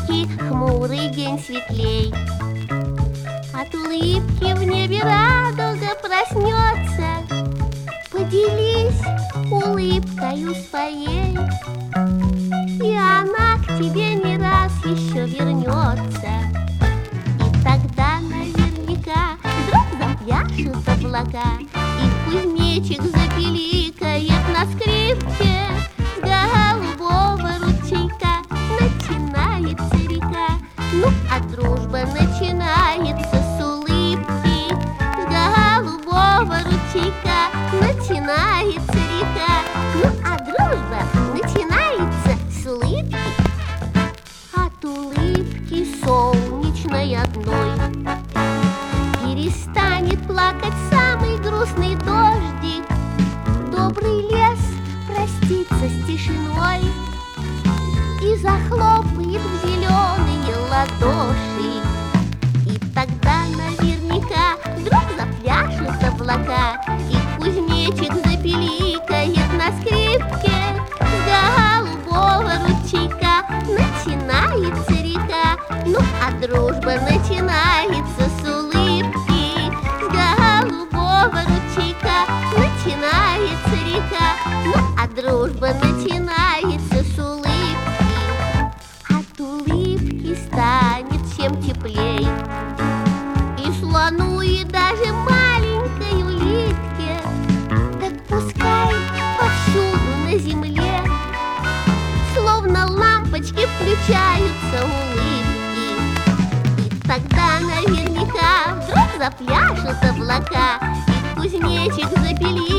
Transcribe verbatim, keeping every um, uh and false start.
улыбки хмурый день светлей. От улыбки в небе радуга проснется. Поделись улыбкою своей, и она к тебе не раз еще вернется. И тогда наверняка вдруг запляшут облака, и кузнечик запиликает на скрипке. С голубого ручейка начинается река, ну а дружба начинается с улыбки. С голубого ручейка начинается река, ну а дружба начинается с улыбки. От улыбки солнечной одной перестанет плакать самый грустный дождик. Добрый лес простится с тишиной и захлопает в зеленые ладоши. И тогда наверняка вдруг запляшут облака, и кузнечик запиликает на скрипке. С голубого ручейка начинается река, ну а дружба начинается с улыбки. С голубого ручейка начинается река, ну а дружба начинается с улыбки. От улыбки станет всем теплей, и слону, и даже маленькой улитке. Так пускай повсюду на земле словно лампочки включаются улыбки. И тогда наверняка вдруг запляшут облака, и кузнечик запилит